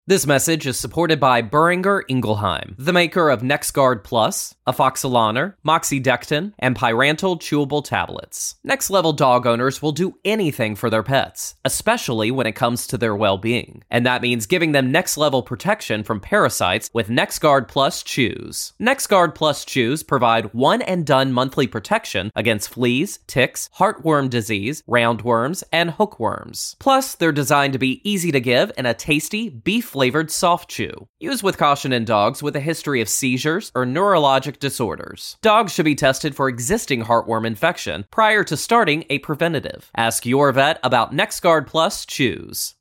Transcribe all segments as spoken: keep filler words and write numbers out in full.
This message is supported by Boehringer Ingelheim, the maker of NexGard Plus, Afoxolaner, Moxidectin, and Pyrantel chewable tablets. Next Level dog owners will do anything for their pets, especially when it comes to their well-being. And that means giving them next level protection from parasites with NexGard Plus Chews. NexGard Plus Chews provide one-and-done monthly protection against fleas, ticks, heartworm disease, roundworms, and hookworms. Plus, they're designed to be easy to give in a tasty, beef flavored soft chew. Use with caution in dogs with a history of seizures or neurologic disorders. Dogs should be tested for existing heartworm infection prior to starting a preventative. Ask your vet about NexGard Plus Chews.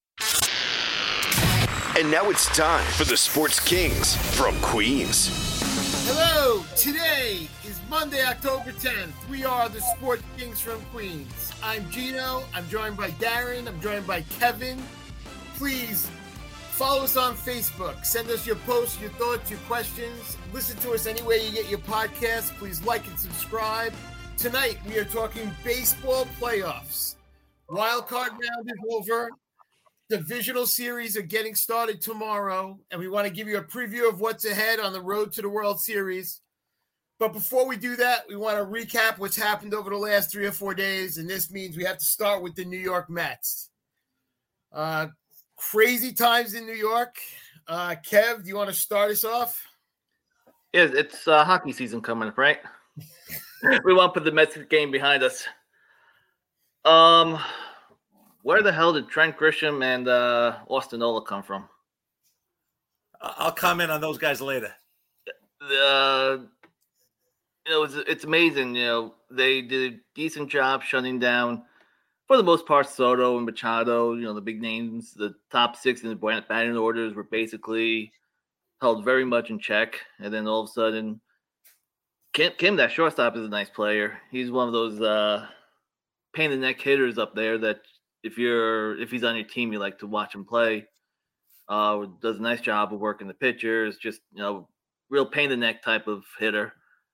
And now it's time for the Sports Kings from Queens. Hello, today is Monday, October tenth. We are the Sports Kings from Queens. I'm Gino. I'm joined by Darren. I'm joined by Kevin. Please follow us on Facebook. Send us your posts, your thoughts, your questions. Listen to us anywhere you get your podcasts. Please like and subscribe. Tonight, we are talking baseball playoffs. Wild card round is over. Divisional series are getting started tomorrow, and we want to give you a preview of what's ahead on the road to the World Series. But before we do that, we want to recap what's happened over the last three or four days, and this means we have to start with the New York Mets. Uh, Crazy times in New York. Uh, Kev, do you want to start us off? Yes, it's uh, hockey season coming up, right? We want to put the Mets game behind us. Um, where the hell did Trent Grisham and uh, Austin Nola come from? I'll comment on those guys later. Uh, you know, it's, it's amazing. You know, they did a decent job shutting down, for the most part, Soto and Machado, you know, the big names. The top six in the batting orders were basically held very much in check. And then all of a sudden, Kim, Kim that shortstop, is a nice player. He's one of those uh, pain-in-the-neck hitters up there that if you're if he's on your team, you like to watch him play. Uh, does a nice job of working the pitchers, just, you know, real pain-in-the-neck type of hitter.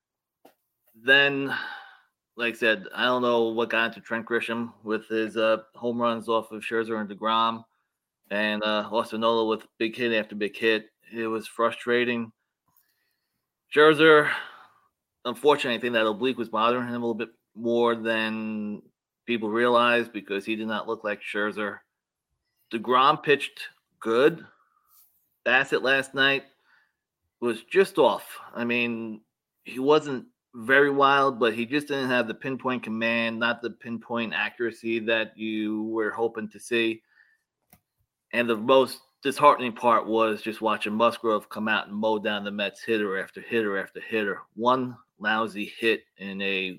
Then, like I said, I don't know what got into Trent Grisham with his uh, home runs off of Scherzer and DeGrom, and uh, Austin Nola with big hit after big hit. It was frustrating. Scherzer, unfortunately, I think that oblique was bothering him a little bit more than people realized because he did not look like Scherzer. DeGrom pitched good. Bassett last night was just off. I mean, he wasn't very wild, but he just didn't have the pinpoint command, not the pinpoint accuracy that you were hoping to see. And the most disheartening part was just watching Musgrove come out and mow down the Mets hitter after hitter after hitter. One lousy hit in a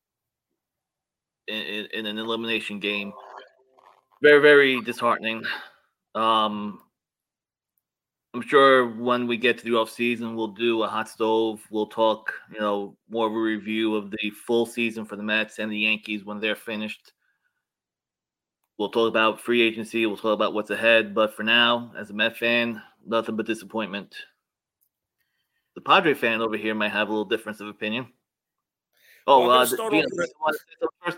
in, in an elimination game. Very, very disheartening. Um, I'm sure when we get to the offseason, we'll do a hot stove. We'll talk, you know, more of a review of the full season for the Mets and the Yankees when they're finished. We'll talk about free agency. We'll talk about what's ahead. But for now, as a Met fan, nothing but disappointment. The Padre fan over here might have a little difference of opinion. Oh, well, uh, start the, first.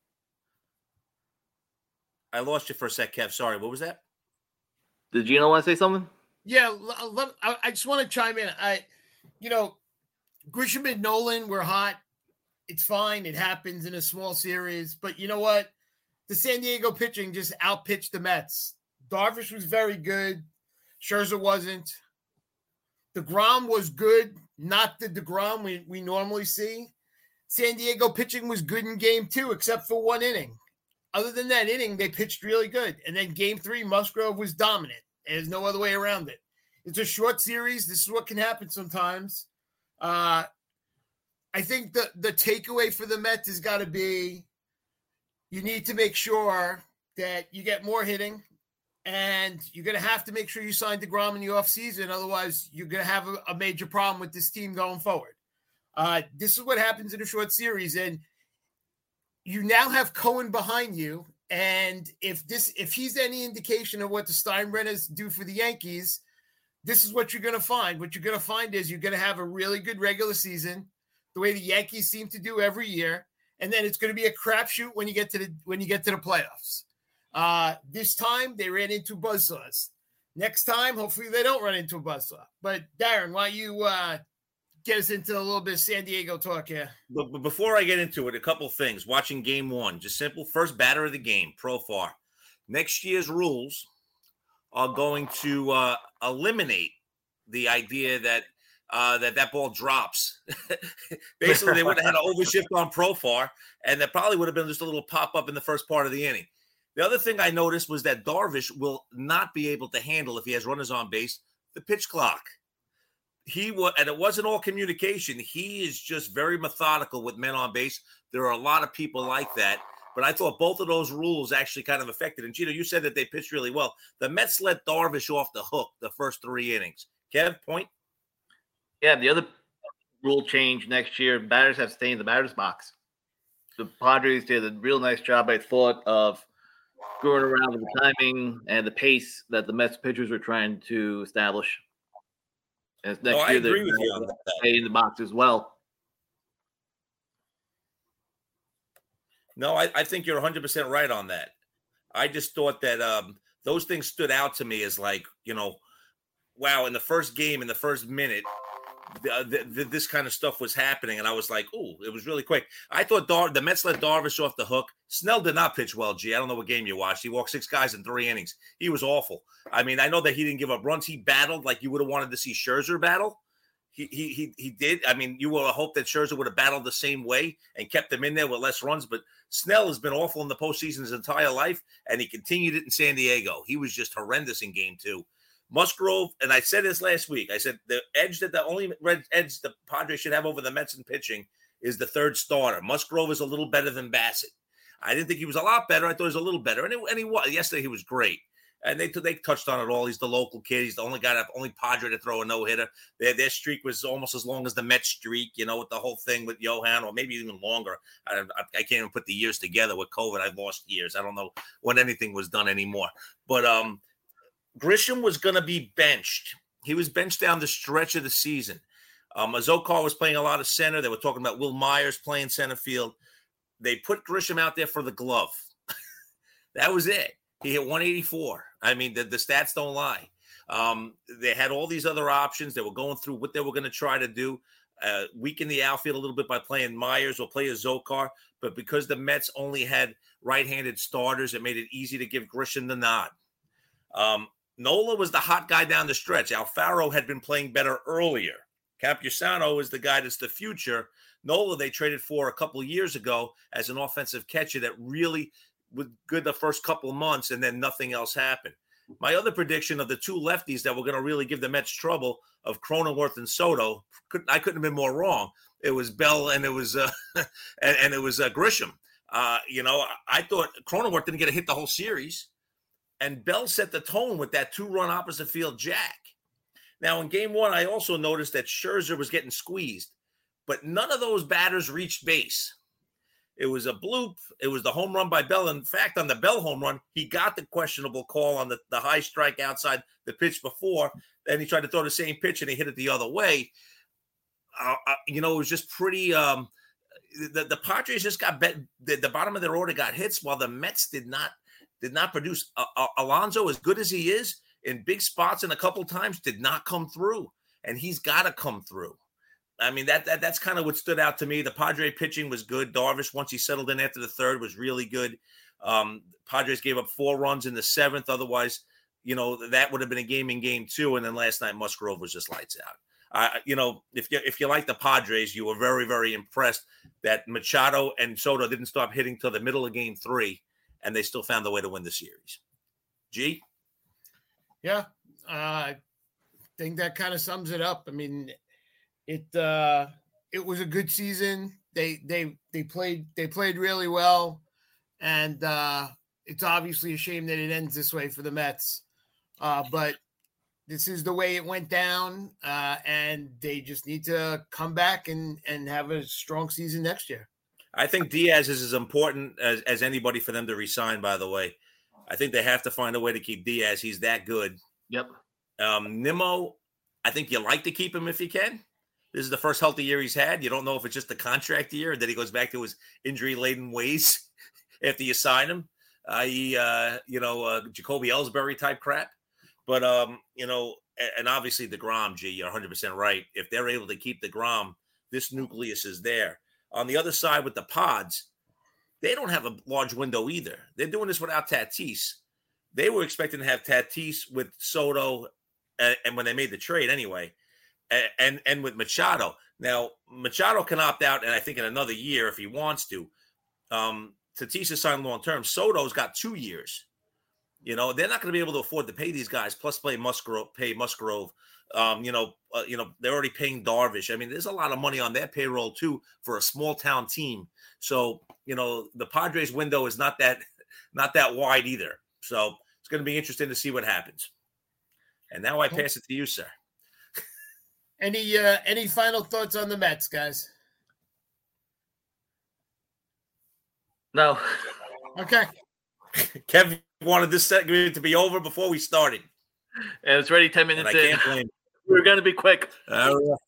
I lost you for a sec, Kev. Sorry, what was that? Did Gino want to say something? Yeah, I just want to chime in. I, you know, Grisham and Nolan were hot. It's fine. It happens in a small series. But you know what? The San Diego pitching just outpitched the Mets. Darvish was very good. Scherzer wasn't. DeGrom was good, not the DeGrom we, we normally see. San Diego pitching was good in game two, except for one inning. Other than that inning, they pitched really good. And then game three, Musgrove was dominant. There's no other way around it. It's a short series. This is what can happen sometimes. Uh, I think the, the takeaway for the Mets has got to be you need to make sure that you get more hitting, and you're going to have to make sure you sign DeGrom in the offseason. Otherwise, you're going to have a, a major problem with this team going forward. Uh, this is what happens in a short series, and you now have Cohen behind you. And if this, if he's any indication of what the Steinbrenners do for the Yankees, this is what you're going to find. What you're going to find is you're going to have a really good regular season, the way the Yankees seem to do every year, and then it's going to be a crapshoot when you get to the when you get to the playoffs. Uh, this time they ran into buzzsaws. next time, hopefully they don't run into a buzzsaw. But Darren, why don't you uh, get us into a little bit of San Diego talk here? But, but before I get into it, a couple things. Watching game one, just simple. First batter of the game, Profar. Next year's rules are going to uh, eliminate the idea that uh, that that ball drops. Basically, they would have had an overshift on Profar, and that probably would have been just a little pop-up in the first part of the inning. The other thing I noticed was that Darvish will not be able to handle, if he has runners on base, the pitch clock. He was, and it wasn't all communication. He is just very methodical with men on base. There are a lot of people like that. But I thought both of those rules actually kind of affected. And Gino, you said that they pitched really well. The Mets let Darvish off the hook the first three innings. Kev, point? Yeah, the other rule change next year, batters have to stay in the batter's box. The Padres did a real nice job, I thought, of screwing around with the timing and the pace that the Mets pitchers were trying to establish. And next oh, I year, agree with you on that. Stay in the box as well. No, I, I think you're one hundred percent right on that. I just thought that um, those things stood out to me as like, you know, wow, in the first game, in the first minute, the, the, the, this kind of stuff was happening. And I was like, oh, it was really quick. I thought Dar- the Mets let Darvish off the hook. Snell did not pitch well, G. I don't know what game you watched. He walked six guys in three innings. He was awful. I mean, I know that he didn't give up runs. He battled like you would have wanted to see Scherzer battle. He he he he did. I mean, you would have hoped that Scherzer would have battled the same way and kept them in there with less runs. But Snell has been awful in the postseason his entire life, and he continued it in San Diego. He was just horrendous in game two. Musgrove, and I said this last week, I said the edge that the only red edge the Padres should have over the Mets in pitching is the third starter. Musgrove is a little better than Bassett. I didn't think he was a lot better. I thought he was a little better. And, it, and he was. Yesterday he was great. And they they touched on it all. He's the local kid. He's the only guy, that only Padre to throw a no-hitter. Their, their streak was almost as long as the Mets streak, you know, with the whole thing with Johan, or maybe even longer. I, I, I can't even put the years together. With COVID, I've lost years. I don't know when anything was done anymore. But um, Grisham was going to be benched. He was benched down the stretch of the season. Um, Azokar was playing a lot of center. They were talking about Will Myers playing center field. They put Grisham out there for the glove. That was it. He hit one eighty-four. I mean, the, the stats don't lie. Um, they had all these other options. They were going through what they were going to try to do, uh, weaken the outfield a little bit by playing Myers or play Azokar. But because the Mets only had right-handed starters, it made it easy to give Grisham the nod. Um, Nola was the hot guy down the stretch. Alfaro had been playing better earlier. Campusano is the guy that's the future. Nola they traded for a couple of years ago as an offensive catcher that really – was good the first couple of months, and then nothing else happened. My other prediction of the two lefties that were going to really give the Mets trouble of Cronenworth and Soto, couldn't, I couldn't have been more wrong. It was Bell and it was uh, and, and it was uh, Grisham. Uh, you know, I thought Cronenworth didn't get a hit the whole series, and Bell set the tone with that two-run opposite field jack. Now, in game one, I also noticed that Scherzer was getting squeezed, but none of those batters reached base. It was a bloop. It was the home run by Bell. In fact, on the Bell home run, he got the questionable call on the, the high strike outside the pitch before. Then he tried to throw the same pitch, and he hit it the other way. Uh, uh, you know, it was just pretty um, – the, the Padres just got bet, the, the bottom of their order got hits, while the Mets did not did not produce. Uh, uh, Alonso, as good as he is, in big spots and a couple times, did not come through, and he's got to come through. I mean, that, that that's kind of what stood out to me. The Padre pitching was good. Darvish, once he settled in after the third, was really good. Um, Padres gave up four runs in the seventh. Otherwise, you know, that would have been a game in game two. And then last night, Musgrove was just lights out. Uh, you know, if you if you like the Padres, you were very, very impressed that Machado and Soto didn't stop hitting till the middle of game three, and they still found a way to win the series. G? Yeah, uh, I think that kind of sums it up. I mean, It uh, it was a good season. They they they played they played really well, and uh, it's obviously a shame that it ends this way for the Mets. Uh, but this is the way it went down, uh, and they just need to come back and and have a strong season next year. I think Diaz is as important as, as anybody for them to resign. By the way, I think they have to find a way to keep Diaz. He's that good. Yep. Um, Nimmo, I think you like to keep him if you can. This is the first healthy year he's had. You don't know if it's just a contract year or that he goes back to his injury-laden ways after you sign him, that is, uh, you know, uh, Jacoby Ellsbury type crap. But, um, you know, and, and obviously DeGrom, G, you're one hundred percent right. If they're able to keep DeGrom, this nucleus is there. On the other side with the Pods, they don't have a large window either. They're doing this without Tatis. They were expecting to have Tatis with Soto, and, and when they made the trade anyway, and, and and with Machado. Now, Machado can opt out, and I think in another year if he wants to. Um, Tatis is signed long-term. Soto's got two years. You know, they're not going to be able to afford to pay these guys, plus play Musgrove, pay Musgrove. Um, you know, uh, you know, they're already paying Darvish. I mean, there's a lot of money on their payroll too for a small town team. So, you know, the Padres window is not that not that wide either. So it's going to be interesting to see what happens. And now I pass it to you, sir. Any uh, any final thoughts on the Mets, guys? No. Okay. Kevin wanted this segment to be over before we started. And it's already ten minutes and I in. can't blame We're going to be quick. All right.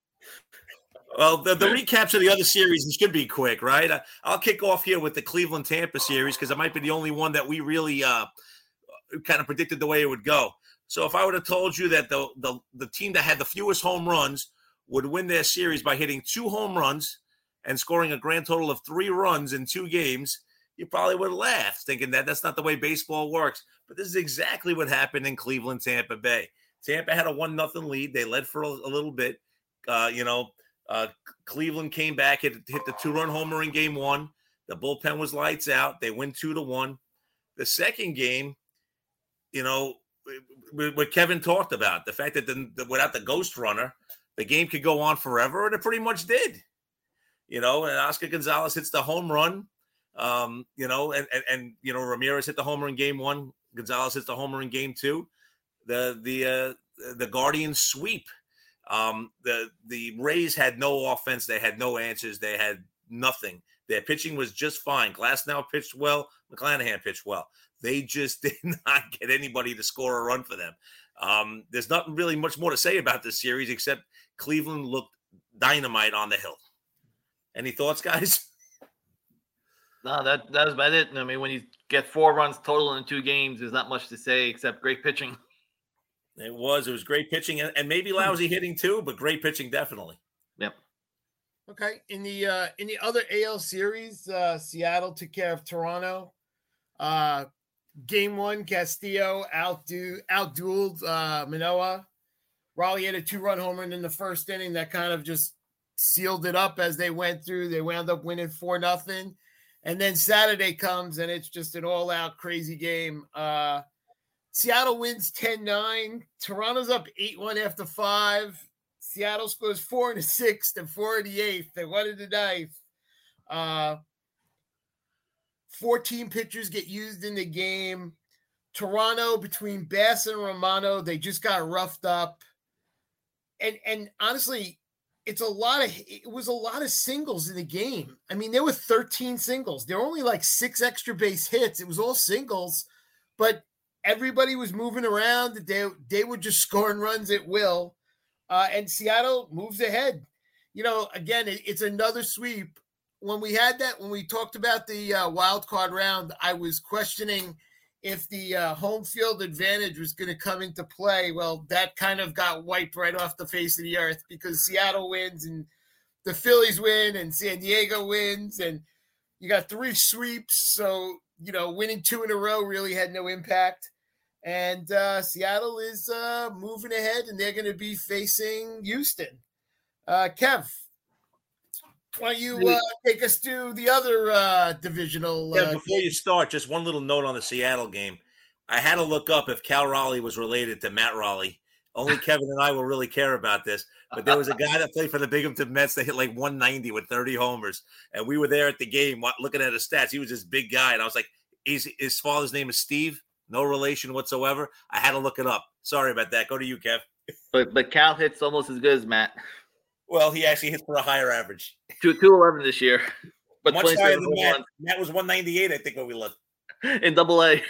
Well, the, the recaps of the other series should be quick, right? I, I'll kick off here with the Cleveland-Tampa series because it might be the only one that we really uh, kind of predicted the way it would go. So if I would have told you that the, the the team that had the fewest home runs would win their series by hitting two home runs and scoring a grand total of three runs in two games, you probably would have laughed, thinking that that's not the way baseball works. But this is exactly what happened in Cleveland, Tampa Bay. Tampa had a one nothing lead. They led for a, a little bit. Uh, you know, uh, Cleveland came back, hit, hit the two-run homer in game one. The bullpen was lights out. They win two to one. The second game, you know, what Kevin talked about, the fact that the, the, without the ghost runner, the game could go on forever, and it pretty much did. You know, and Oscar Gonzalez hits the home run. Um, you know, and, and and you know, Ramirez hit the homer in game one. Gonzalez hits the homer in game two. The the uh, the Guardians sweep. Um, the the Rays had no offense. They had no answers. They had nothing. Their pitching was just fine. Glasnow pitched well. McClanahan pitched well. They just did not get anybody to score a run for them. Um, there's not really much more to say about this series except Cleveland looked dynamite on the hill. Any thoughts, guys? No, that that was about it. I mean, when you get four runs total in two games, there's not much to say except great pitching. It was. It was great pitching and, and maybe lousy hitting too, but great pitching definitely. Yep. Okay. In the uh, in the other A L series, uh, Seattle took care of Toronto. Uh, game one, Castillo outdo outdueled uh, Manoah. Raleigh had a two-run homer in the first inning that kind of just sealed it up as they went through. They wound up winning four nothing. And then Saturday comes, and it's just an all-out crazy game. Uh, Seattle wins ten nine. Toronto's up eight one after five. Seattle scores four in the sixth and four in the eighth and one in the ninth. Uh, fourteen pitchers get used in the game. Toronto, between Bass and Romano, they just got roughed up. And and honestly, it's a lot of it was a lot of singles in the game. I mean, there were thirteen singles. There were only like six extra base hits. It was all singles, but everybody was moving around. They they were just scoring runs at will. Uh, and Seattle moves ahead. You know, again, it, it's another sweep. When we had that, when we talked about the uh, wild card round, I was questioning if the uh, home field advantage was going to come into play. Well, that kind of got wiped right off the face of the earth because Seattle wins and the Phillies win and San Diego wins. And you got three sweeps. So, you know, winning two in a row really had no impact. And uh, Seattle is uh, moving ahead, and they're going to be facing Houston. Uh, Kev, why don't you uh, take us to the other uh, divisional? Uh, yeah, before you start, just one little note on the Seattle game. I had to look up if Cal Raleigh was related to Matt Raleigh. Only Kevin and I will really care about this. But there was a guy that played for the Binghamton Mets that hit like one ninety with thirty homers. And we were there at the game looking at his stats. He was this big guy. And I was like, his, his father's name is Steve. No relation whatsoever. I had to look it up. Sorry about that. Go to you, Kev. But but Cal hits almost as good as Matt. Well, he actually hits for a higher average. Two two eleven this year. But much higher than Matt. Matt was one ninety eight. I think when we looked in Double A.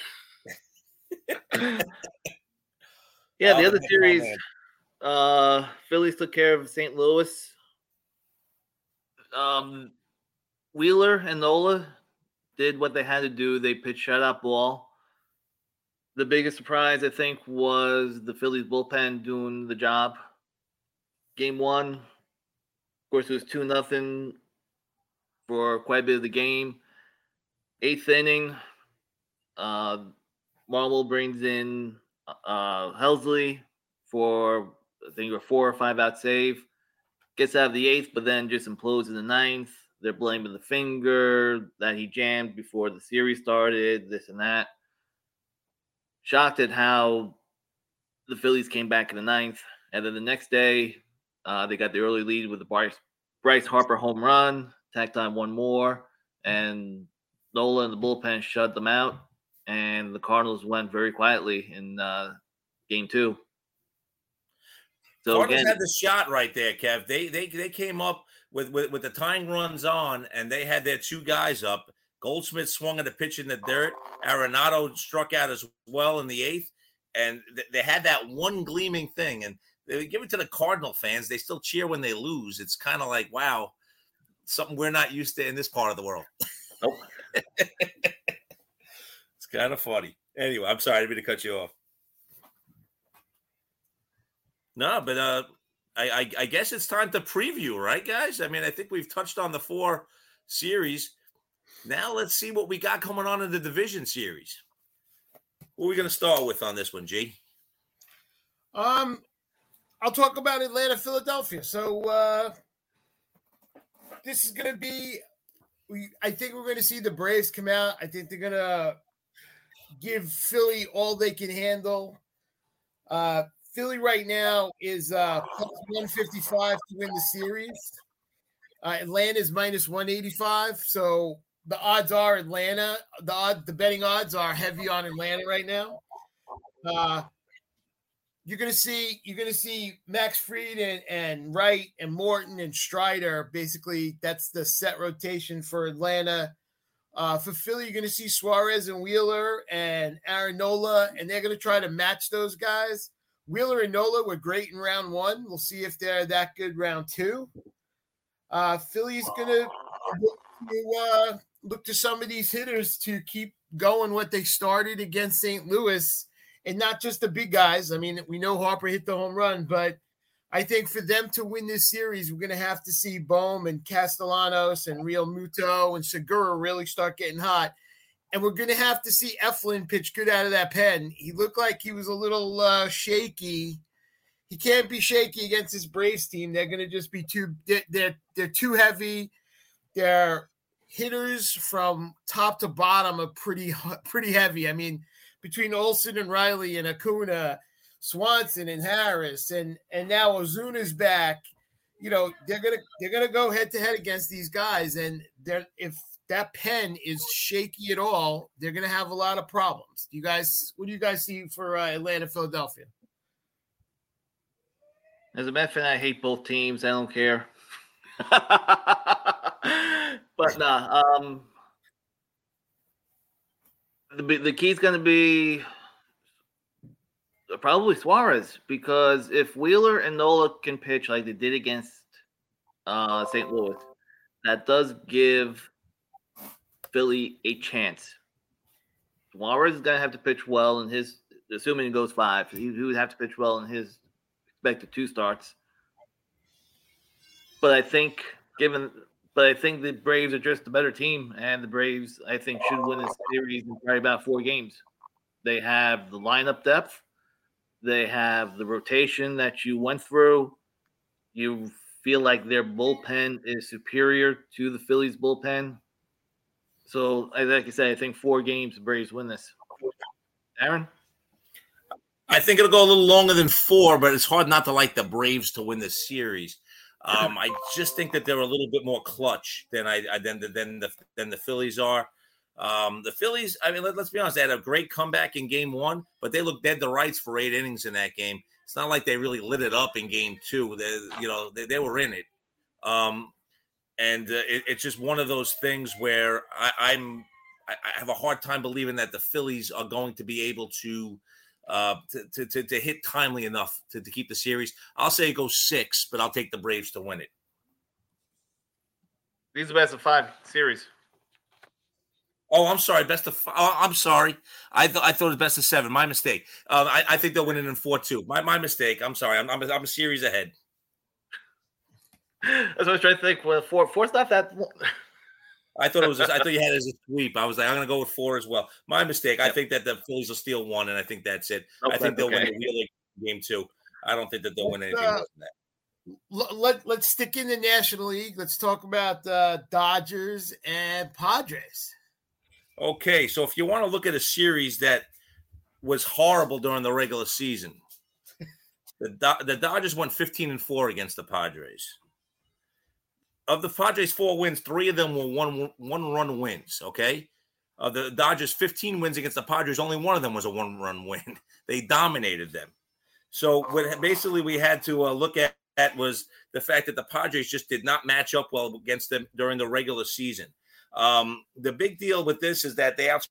Yeah, the other series, uh, Phillies took care of Saint Louis. Um, Wheeler and Nola did what they had to do. They pitched shutout ball. the biggest surprise, I think, was the Phillies bullpen doing the job. Game one, of course, it was two nothing for quite a bit of the game. Eighth inning, uh, Marvel brings in uh, Helsley for, I think, a four or five out save. Gets out of the eighth, but then just implodes in the ninth. They're blaming the finger that he jammed before the series started, this and that. Shocked at how the Phillies came back in the ninth. And then the next day, uh, they got the early lead with the Bryce, Bryce Harper home run, tacked on one more, and Nola and the bullpen shut them out. And the Cardinals went very quietly in uh, game two. So Cardinals again, had the shot right there, Kev. They they they came up with, with, with the tying runs on, and they had their two guys up. Goldschmidt swung at a pitch in the dirt. Arenado struck out as well in the eighth. And th- they had that one gleaming thing. And they give it to the Cardinal fans. They still cheer when they lose. It's kind of like, wow, something we're not used to in this part of the world. Nope. It's kind of funny. Anyway, I'm sorry. I didn't mean to cut you off. No, but uh, I, I, I guess it's time to preview, right, guys? I mean, I think we've touched on the four series. Now let's see what we got coming on in the division series. What are we going to start with on this one, G? Um, I'll talk about Atlanta, Philadelphia. So uh, this is going to be. We, I think we're going to see the Braves come out. I think they're going to give Philly all they can handle. Uh, Philly right now is uh, plus one fifty-five to win the series. Uh, Atlanta is minus one eighty-five. So the odds are Atlanta. The odd, the betting odds are heavy on Atlanta right now. Uh, you're gonna see you're gonna see Max Fried and, and Wright and Morton and Strider. Basically, that's the set rotation for Atlanta. Uh, for Philly, you're gonna see Suarez and Wheeler and Aaron Nola, and they're gonna try to match those guys. Wheeler and Nola were great in round one. We'll see if they're that good round two. Uh, Philly's gonna look to, uh, look to some of these hitters to keep going what they started against Saint Louis, and not just the big guys. I mean, we know Harper hit the home run, but I think for them to win this series, we're going to have to see Bohm and Castellanos and Real Muto and Segura really start getting hot. And we're going to have to see Eflin pitch good out of that pen. He looked like he was a little uh, shaky. He can't be shaky against this Braves team. They're going to just be too they're, they're, they're too heavy. Their hitters from top to bottom are pretty pretty heavy. I mean, between Olsen and Riley and Acuna, Swanson and Harris, and and now Ozuna's back. You know, they're gonna they're gonna go head to head against these guys, and they're if that pen is shaky at all, they're gonna have a lot of problems. Do you guys, what do you guys see for uh, Atlanta, Philadelphia? As a Met fan, I hate both teams. I don't care. But nah, um, the the key's going to be probably Suarez, because if Wheeler and Nola can pitch like they did against uh, Saint Louis, that does give Philly a chance. Suarez is going to have to pitch well in his, assuming he goes five, he, he would have to pitch well in his expected two starts. But I think, given, but I think the Braves are just a better team, and the Braves, I think, should win this series in probably about four games. They have the lineup depth. They have the rotation that you went through. You feel like their bullpen is superior to the Phillies bullpen. So, like I said, I think four games the Braves win this. Aaron? I think it'll go a little longer than four, but it's hard not to like the Braves to win this series. Um, I just think that they're a little bit more clutch than I, I than, than the than the Phillies are. Um, the Phillies, I mean, let, let's be honest, they had a great comeback in game one, but they looked dead to rights for eight innings in that game. It's not like they really lit it up in game two. They, you know, they, they were in it. Um, and uh, it, it's just one of those things where I, I'm I, I have a hard time believing that the Phillies are going to be able to uh, to, to, to, to hit timely enough to, to keep the series. I'll say it goes six, but I'll take the Braves to win it. These are best of five series. Oh, I'm sorry. Best of. Oh, I'm sorry. I thought I thought it was best of seven. My mistake. Um, I, I think they'll win it in four two. My my mistake. I'm sorry. I'm I'm a, I'm a series ahead. That's what I was trying to think. Well, four four's not that. I thought it was. I thought you had it as a sweep. I was like, I'm going to go with four as well. My mistake. I Yep. think that the Phillies will steal one, and I think that's it. Okay, I think they'll okay. win the Wheeler game too. I don't think that they'll win Let's, anything uh, more than that. Let, let, let's stick in the National League. Let's talk about uh, Dodgers and Padres. Okay, so if you want to look at a series that was horrible during the regular season, the Do- the Dodgers won fifteen and four against the Padres. Of the Padres' four wins, three of them were one one run wins. Okay, of the Dodgers' fifteen wins against the Padres, only one of them was a one run win. They dominated them. So what basically we had to uh, look at. That was the fact that the Padres just did not match up well against them during the regular season. Um, the big deal with this is that they out.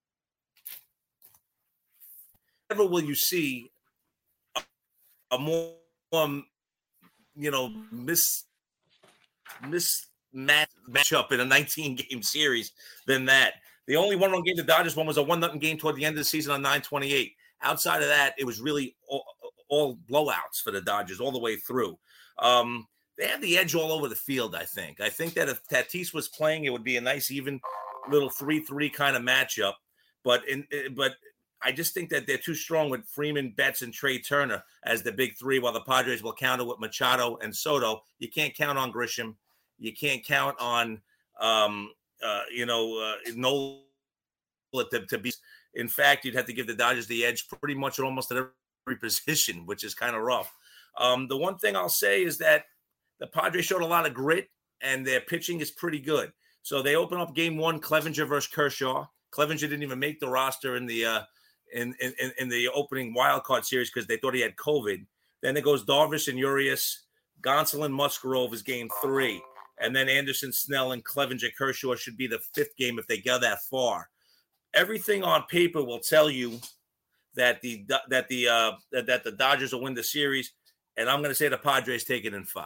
Never will you see a, a more, um, you know, miss miss match matchup in a nineteen game series than that. The only one run game the Dodgers won was a one nothing game toward the end of the season on nine twenty-eight. Outside of that, it was really all, all blowouts for the Dodgers all the way through. Um, they had the edge all over the field, I think. I think that if Tatis was playing, it would be a nice, even little three three kind of matchup. But in but I just think that they're too strong with Freeman, Betts, and Trey Turner as the big three, while the Padres will counter with Machado and Soto. You can't count on Grisham. You can't count on, um, uh, you know, uh, Nola to, to be. In fact, you'd have to give the Dodgers the edge pretty much at almost at every position, which is kind of rough. Um, the one thing I'll say is that the Padres showed a lot of grit, and their pitching is pretty good. So they open up game one, Clevenger versus Kershaw. Clevenger didn't even make the roster in the uh, in, in in the opening wild card series because they thought he had COVID. Then it goes Darvish and Urias, Gonsolin, Musgrove is game three, and then Anderson, Snell, and Clevenger, Kershaw should be the fifth game if they get that far. Everything on paper will tell you that the that the uh, that, that the Dodgers will win the series. And I'm going to say the Padres take it in five.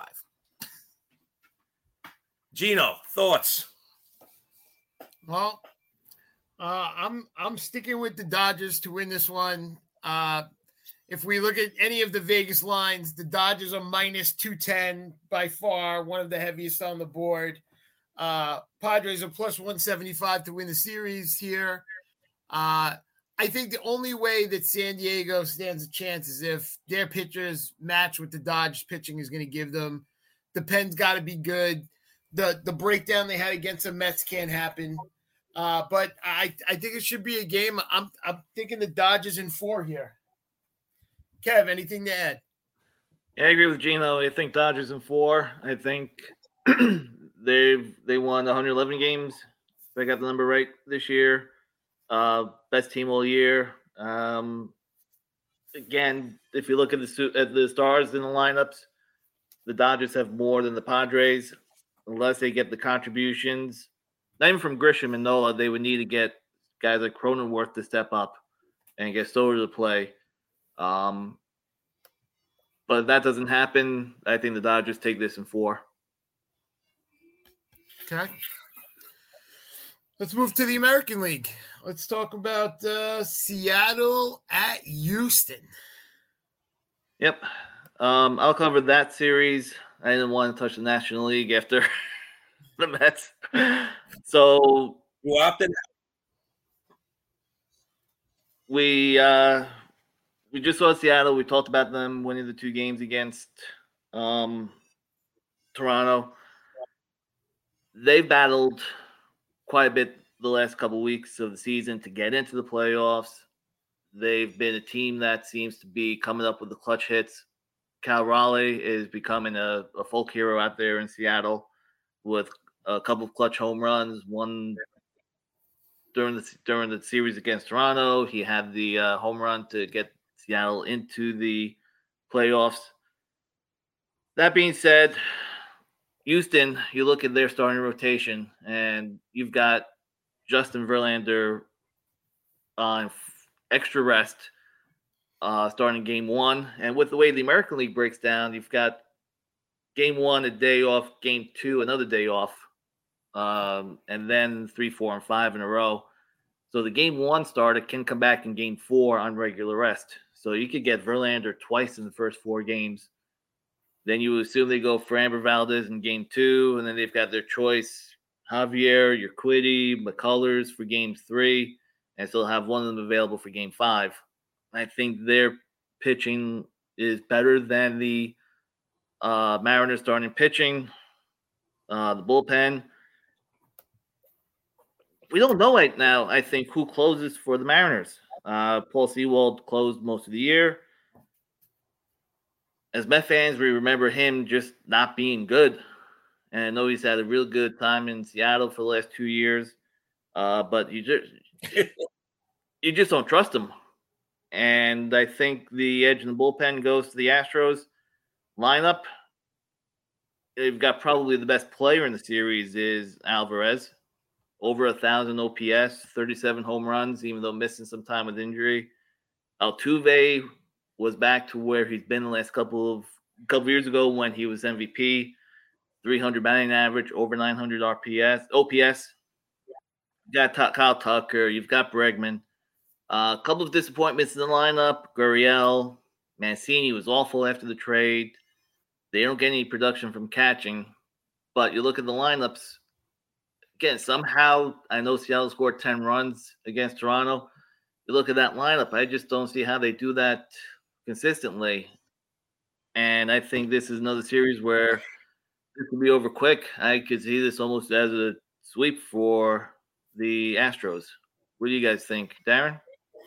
Gino, thoughts? Well, uh, I'm I'm sticking with the Dodgers to win this one. Uh, if we look at any of the Vegas lines, the Dodgers are minus two ten by far, one of the heaviest on the board. Uh, Padres are plus one seventy-five to win the series here. Uh, I think the only way that San Diego stands a chance is if their pitchers match what the Dodgers pitching is going to give them. The pen's got to be good. The the breakdown they had against the Mets can't happen. Uh, but I, I think it should be a game. I'm I'm thinking the Dodgers in four here. Kev, anything to add? Yeah, I agree with Gino. I think Dodgers in four. I think they've they won one hundred eleven games. If I got the number right this year. Uh, best team all year. Um, again, if you look at the at the stars in the lineups, the Dodgers have more than the Padres, unless they get the contributions. Not even from Grisham and Nola, they would need to get guys like Cronenworth to step up and get Soto to play. Um, but if that doesn't happen, I think the Dodgers take this in four. Okay. Let's move to the American League. Let's talk about uh, Seattle at Houston. Yep. Um, I'll cover that series. I didn't want to touch the National League after the Mets. So You opted we uh, we just saw Seattle. We talked about them winning the two games against um, Toronto. They've battled quite a bit the last couple of weeks of the season to get into the playoffs. They've been a team that seems to be coming up with the clutch hits. Cal Raleigh is becoming a, a folk hero out there in Seattle with a couple of clutch home runs. One during the during the series against Toronto, he had the uh, home run to get Seattle into the playoffs. That being said, Houston, you look at their starting rotation, and you've got Justin Verlander on extra rest uh, starting game one. And with the way the American League breaks down, you've got game one, a day off, game two, another day off, um, and then three, four, and five in a row. So the game one starter can come back in game four on regular rest. So you could get Verlander twice in the first four games. Then you assume they go for Amber Valdez in game two, and then they've got their choice, Javier, Urquidy, McCullers for game three, and still have one of them available for game five. I think their pitching is better than the uh, Mariners starting pitching. Uh, the bullpen, we don't know right now, I think, who closes for the Mariners. Uh, Paul Sewald closed most of the year. As Met fans, we remember him just not being good. And I know he's had a real good time in Seattle for the last two years. Uh, but you just you just don't trust him. And I think the edge in the bullpen goes to the Astros lineup. They've got probably the best player in the series is Alvarez. Over a thousand O P S, thirty-seven home runs, even though missing some time with injury. Altuve was back to where he's been the last couple of couple of years ago when he was M V P. three hundred batting average, over nine hundred R P S, O P S. You got T- Kyle Tucker. You've got Bregman. A uh, couple of disappointments in the lineup. Gurriel, Mancini was awful after the trade. They don't get any production from catching. But you look at the lineups. Again, somehow, I know Seattle scored ten runs against Toronto. You look at that lineup, I just don't see how they do that consistently. And I think this is another series where this will be over quick. I could see this almost as a sweep for the Astros. What do you guys think, Darren?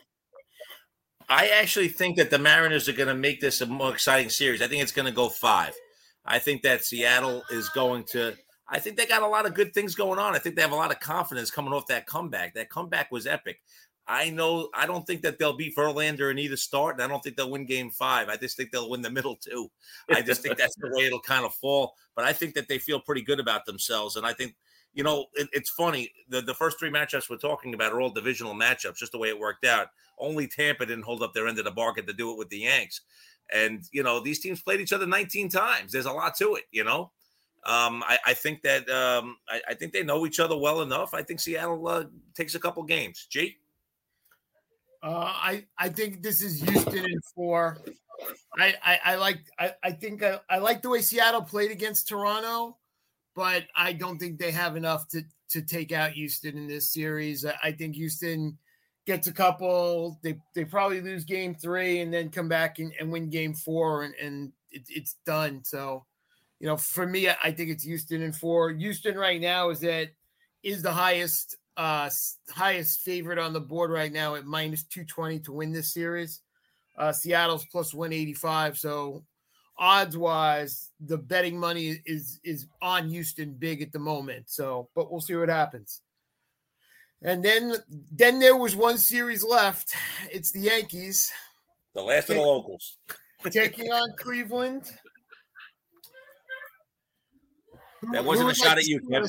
I actually think that the Mariners are going to make this a more exciting series. I think it's going to go five. I think that Seattle is going to – I think they got a lot of good things going on. I think they have a lot of confidence coming off that comeback. That comeback was epic. I know – I don't think that they'll beat Verlander in either start, and I don't think they'll win game five. I just think they'll win the middle two. I just think that's the way it'll kind of fall. But I think that they feel pretty good about themselves, and I think – you know, it, it's funny. The, the first three matchups we're talking about are all divisional matchups, just the way it worked out. Only Tampa didn't hold up their end of the bargain to do it with the Yanks. And, you know, these teams played each other nineteen times. There's a lot to it, you know. Um, I, I think that um, I, I think they know each other well enough. I think Seattle uh, takes a couple games. G? Uh, I, I think this is Houston in four. I, I, I like I, I think I, I like the way Seattle played against Toronto. But I don't think they have enough to, to take out Houston in this series. I think Houston gets a couple. They they probably lose game three and then come back and, and win game four, and, and it, it's done. So, you know, for me, I think it's Houston in four. Houston right now is at is the highest uh, highest favorite on the board right now at minus two twenty to win this series. Uh, Seattle's plus one eighty-five. So odds wise, the betting money is is on Houston big at the moment. So, but we'll see what happens. And then then there was one series left. It's the Yankees. The last of the locals. Taking on Cleveland. That wasn't Who a shot like at you, Kevin.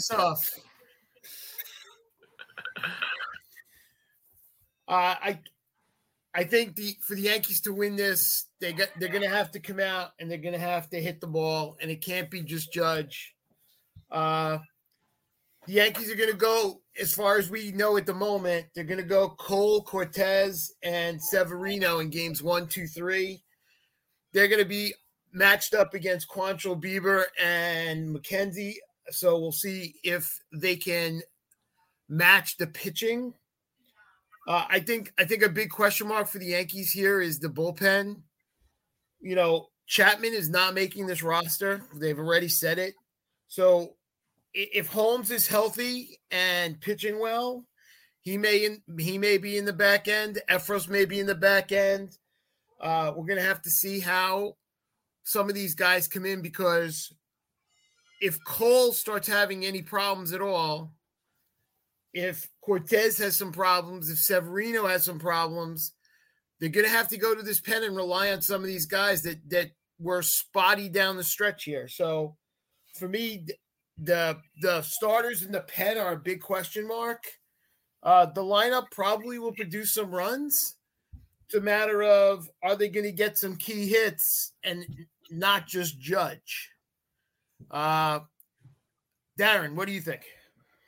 Uh, I I think the for the Yankees to win this, they got they're gonna have to come out and they're gonna have to hit the ball, and it can't be just Judge. Uh, the Yankees are gonna go, as far as we know at the moment, they're gonna go Cole, Cortez, and Severino in games one, two, three. They're gonna be matched up against Quantrill, Bieber, and McKenzie. So we'll see if they can match the pitching. Uh, I think I think a big question mark for the Yankees here is the bullpen. You know, Chapman is not making this roster. They've already said it. So if Holmes is healthy and pitching well, he may in, he may be in the back end. Efros may be in the back end. Uh, we're gonna have to see how some of these guys come in, because if Cole starts having any problems at all, if Cortez has some problems, if Severino has some problems, they're going to have to go to this pen and rely on some of these guys that that were spotty down the stretch here. So for me, the the starters in the pen are a big question mark. Uh, the lineup probably will produce some runs. It's a matter of, are they going to get some key hits and not just Judge? Uh, Darren, what do you think?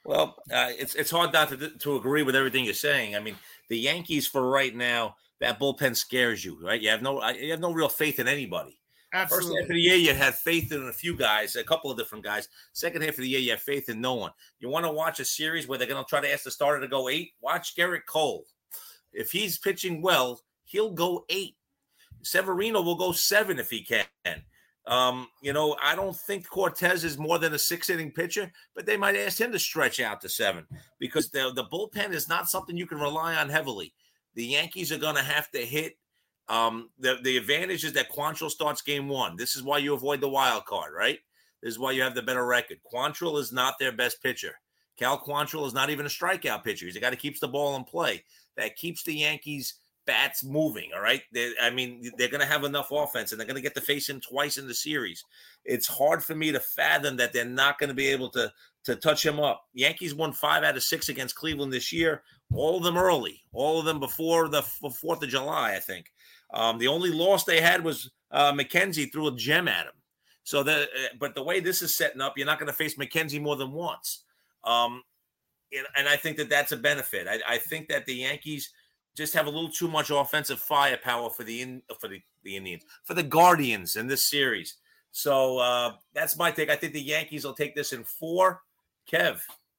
Well, uh, it's it's hard not to to agree with everything you're saying. I mean, the Yankees for right now, that bullpen scares you, right? You have no you have no real faith in anybody. First half of Absolutely. the year, you had faith in a few guys, a couple of different guys. Second half of the year, you have faith in no one. You want to watch a series where they're going to try to ask the starter to go eight? Watch Garrett Cole. If he's pitching well, he'll go eight. Severino will go seven if he can. Um, you know, I don't think Cortez is more than a six-inning pitcher, but they might ask him to stretch out to seven because the, the bullpen is not something you can rely on heavily. The Yankees are going to have to hit. Um, the, the advantage is that Quantrill starts game one. This is why you avoid the wild card, right? This is why you have the better record. Quantrill is not their best pitcher. Cal Quantrill is not even a strikeout pitcher. He's a guy that keeps the ball in play. That keeps the Yankees bats moving, all right? They, I mean, they're going to have enough offense, and they're going to get to face him twice in the series. It's hard for me to fathom that they're not going to be able to, to touch him up. Yankees won five out of six against Cleveland this year, all of them early, all of them before the fourth of July, I think. Um, the only loss they had was uh, McKenzie threw a gem at him. So, the, but the way this is setting up, you're not going to face McKenzie more than once. Um, and, and I think that that's a benefit. I, I think that the Yankees just have a little too much offensive firepower for the for the, the Indians, for the Guardians in this series. So uh, that's my take. I think the Yankees will take this in four. Kev.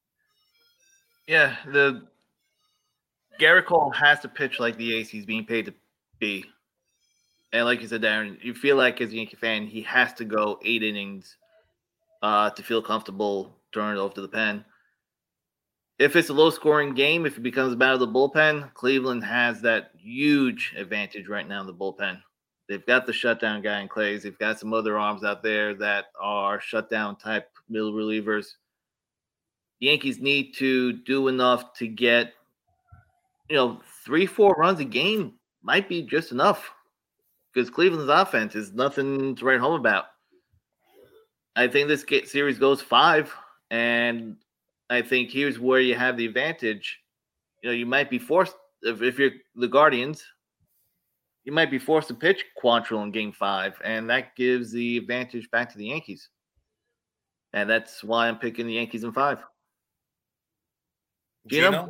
Yeah, the Garrett Cole has to pitch like the ace he's being paid to be. And like you said, Darren, you feel like as a Yankee fan, he has to go eight innings uh, to feel comfortable throwing it over to the pen. If it's a low-scoring game, if it becomes a battle of the bullpen, Cleveland has that huge advantage right now in the bullpen. They've got the shutdown guy in Clays. They've got some other arms out there that are shutdown-type middle relievers. The Yankees need to do enough to get, you know, three, four runs a game might be just enough because Cleveland's offense is nothing to write home about. I think this series goes five, and I think here's where you have the advantage. You know, you might be forced, if, if you're the Guardians, you might be forced to pitch Quantrill in game five, and that gives the advantage back to the Yankees. And that's why I'm picking the Yankees in five. Gino? Gino?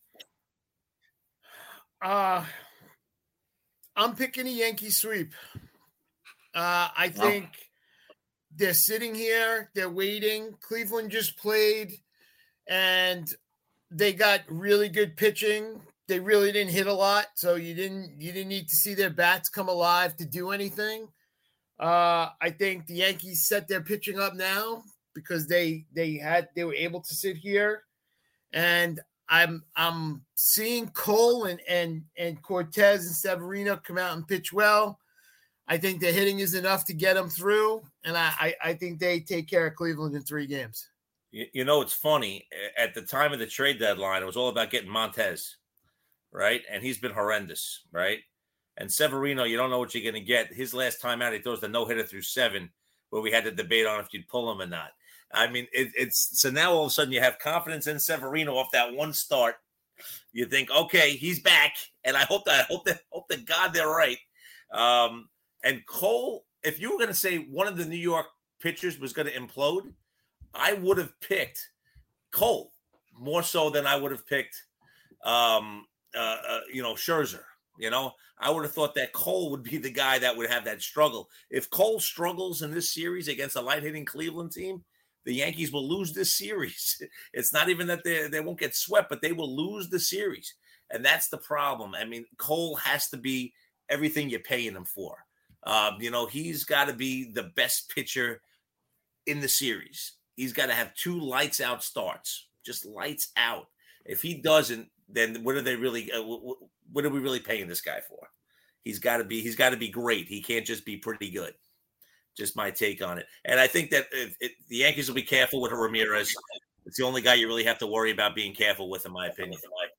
Uh, I'm picking a Yankee sweep. Uh, I think oh. they're sitting here. They're waiting. Cleveland just played, and they got really good pitching. They really didn't hit a lot, so you didn't you didn't need to see their bats come alive to do anything. Uh, I think the Yankees set their pitching up now because they they had they were able to sit here, and I'm I'm seeing Cole and and and Cortez and Severino come out and pitch well. I think the hitting is enough to get them through, and I I, I think they take care of Cleveland in three games. You, you know, it's funny. At the time of the trade deadline, it was all about getting Montez, right? And he's been horrendous, right? And Severino, you don't know what you're going to get. His last time out, he throws the no-hitter through seven, where we had the debate on if you'd pull him or not. I mean, it, it's so now all of a sudden you have confidence in Severino off that one start. You think, okay, he's back, and I hope that I hope that hope that God they're right. Um, and Cole, if you were going to say one of the New York pitchers was going to implode, I would have picked Cole more so than I would have picked, um, uh, uh, you know, Scherzer. You know, I would have thought that Cole would be the guy that would have that struggle. If Cole struggles in this series against a light-hitting Cleveland team, the Yankees will lose this series. It's not even that they they won't get swept, but they will lose the series. And that's the problem. I mean, Cole has to be everything you're paying him for. Um, you know, he's got to be the best pitcher in the series. He's got to have two lights out starts, just lights out. If he doesn't, then what are they really? Uh, what are we really paying this guy for? He's got to be. He's got to be great. He can't just be pretty good. Just my take on it. And I think that it, it, the Yankees will be careful with Ramirez. It's the only guy you really have to worry about being careful with, in my opinion.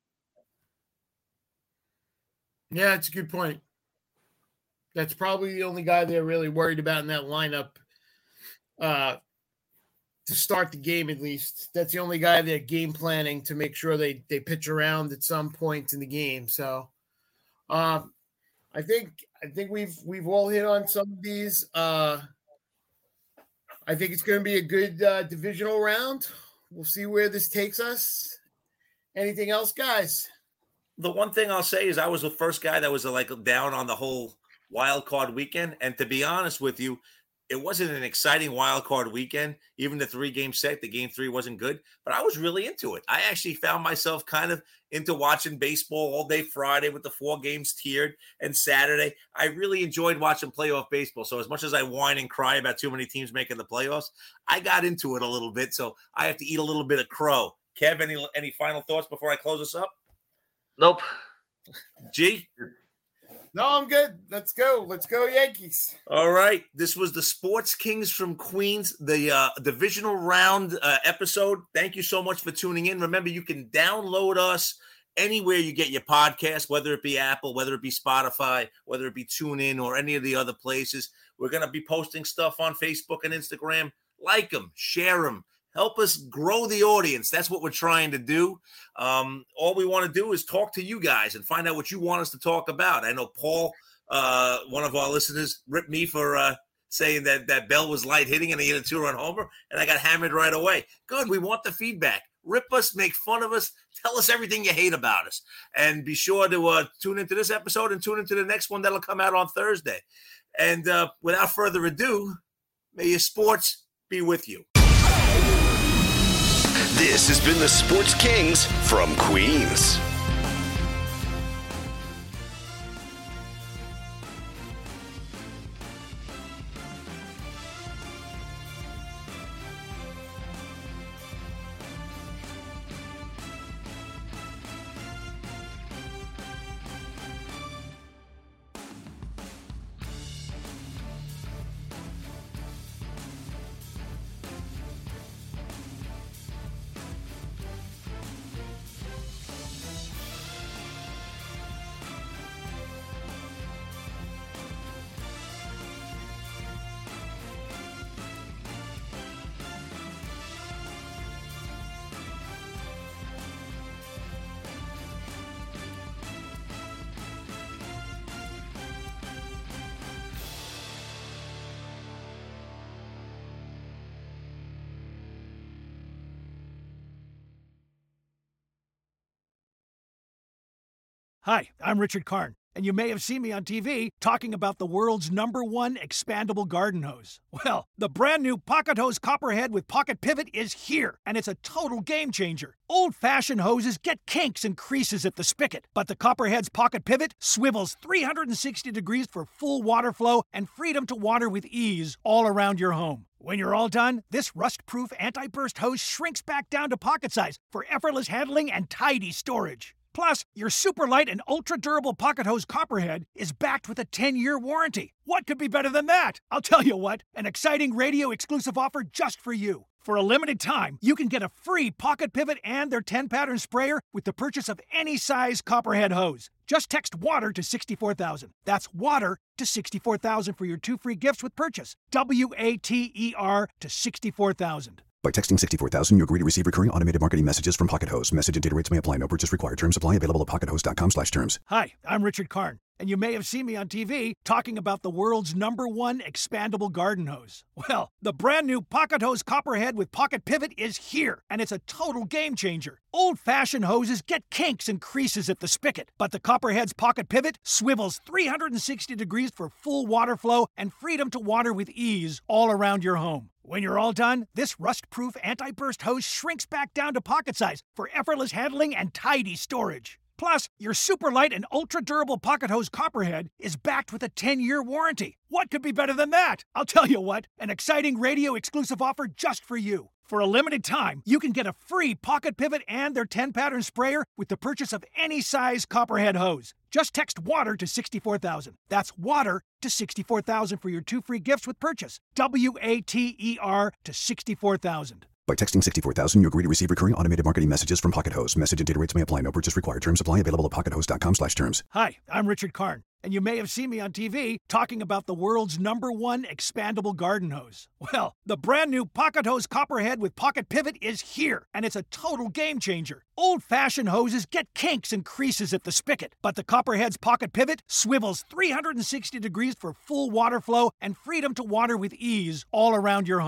Yeah, it's a good point. That's probably the only guy they're really worried about in that lineup uh, to start the game, at least. That's the only guy they're game planning to make sure they, they pitch around at some point in the game. So um, I think I think we've we've all hit on some of these. Uh, I think it's going to be a good uh, divisional round. we'll see where this takes us. Anything else, guys? The one thing I'll say is I was the first guy that was like down on the whole wild card weekend. And to be honest with you, it wasn't an exciting wild card weekend. Even the three game set, the game three wasn't good, but I was really into it. I actually found myself kind of into watching baseball all day Friday with the four games tiered, and Saturday. I really enjoyed watching playoff baseball. So as much as I whine and cry about too many teams making the playoffs, I got into it a little bit. So I have to eat a little bit of crow. Kev, any, any final thoughts before I close this up? Nope. G? No, I'm good. Let's go. Let's go, Yankees. All right. This was the Sports Kings from Queens, the uh, divisional round uh, episode. Thank you so much for tuning in. Remember, you can download us anywhere you get your podcast, whether it be Apple, whether it be Spotify, whether it be TuneIn, or any of the other places. We're going to be posting stuff on Facebook and Instagram. Like them, share them. Help us grow the audience. That's what we're trying to do. Um, all we want to do is talk to you guys and find out what you want us to talk about. I know Paul, uh, one of our listeners, ripped me for uh, saying that, that Bell was light hitting and he hit a two-run homer, and I got hammered right away. Good. We want the feedback. Rip us, make fun of us, tell us everything you hate about us. And be sure to uh, tune into this episode and tune into the next one that'll come out on Thursday. And uh, without further ado, may your sports be with you. This has been the Sports Kings from Queens. Hi, I'm Richard Karn, and you may have seen me on T V talking about the world's number one expandable garden hose. Well, the brand new Pocket Hose Copperhead with Pocket Pivot is here, and it's a total game changer. Old-fashioned hoses get kinks and creases at the spigot, but the Copperhead's Pocket Pivot swivels three hundred sixty degrees for full water flow and freedom to water with ease all around your home. When you're all done, this rust-proof anti-burst hose shrinks back down to pocket size for effortless handling and tidy storage. Plus, your super light and ultra-durable Pocket Hose Copperhead is backed with a ten-year warranty. What could be better than that? I'll tell you what, an exciting radio-exclusive offer just for you. For a limited time, you can get a free Pocket Pivot and their ten-pattern sprayer with the purchase of any size Copperhead hose. Just text WATER to sixty-four thousand. That's WATER to sixty-four thousand for your two free gifts with purchase. W A T E R to sixty-four thousand. By texting sixty-four thousand, you agree to receive recurring automated marketing messages from Pocket Hose. Message and data rates may apply. No purchase required. Terms apply. Available at pockethose.com slash terms. Hi, I'm Richard Karn, and you may have seen me on T V talking about the world's number one expandable garden hose. Well, the brand new Pocket Hose Copperhead with Pocket Pivot is here, and it's a total game changer. Old-fashioned hoses get kinks and creases at the spigot, but the Copperhead's Pocket Pivot swivels three hundred sixty degrees for full water flow and freedom to water with ease all around your home. When you're all done, this rust-proof anti-burst hose shrinks back down to pocket size for effortless handling and tidy storage. Plus, your super light and ultra-durable Pocket Hose Copperhead is backed with a ten-year warranty. What could be better than that? I'll tell you what, an exciting radio-exclusive offer just for you. For a limited time, you can get a free Pocket Pivot and their ten-pattern sprayer with the purchase of any size Copperhead hose. Just text WATER to sixty-four thousand. That's WATER to sixty-four thousand for your two free gifts with purchase. W A T E R to sixty-four thousand. By texting sixty-four thousand, you agree to receive recurring automated marketing messages from Pocket Hose. Message and data rates may apply. No purchase required. Terms apply. Available at pockethose.com slash terms. Hi, I'm Richard Karn, and you may have seen me on T V talking about the world's number one expandable garden hose. Well, the brand new Pocket Hose Copperhead with Pocket Pivot is here, and it's a total game changer. Old-fashioned hoses get kinks and creases at the spigot, but the Copperhead's Pocket Pivot swivels three hundred sixty degrees for full water flow and freedom to water with ease all around your home.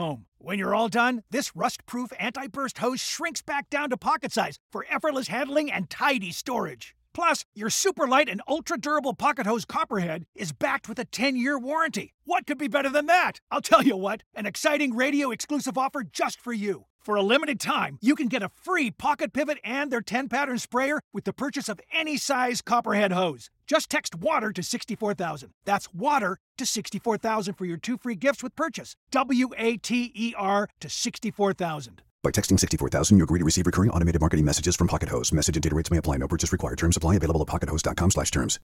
When you're all done, this rust-proof anti-burst hose shrinks back down to pocket size for effortless handling and tidy storage. Plus, your super light and ultra-durable pocket hose Copperhead is backed with a ten-year warranty. What could be better than that? I'll tell you what, an exciting radio-exclusive offer just for you. For a limited time, you can get a free pocket pivot and their ten-pattern sprayer with the purchase of any size Copperhead hose. Just text WATER to sixty-four thousand. That's WATER to sixty-four thousand for your two free gifts with purchase. W A T E R to sixty-four thousand. By texting sixty-four thousand, you agree to receive recurring automated marketing messages from Pocket Hose. Message and data rates may apply. No purchase required. Terms apply. Available at pocket hose dot com slash terms.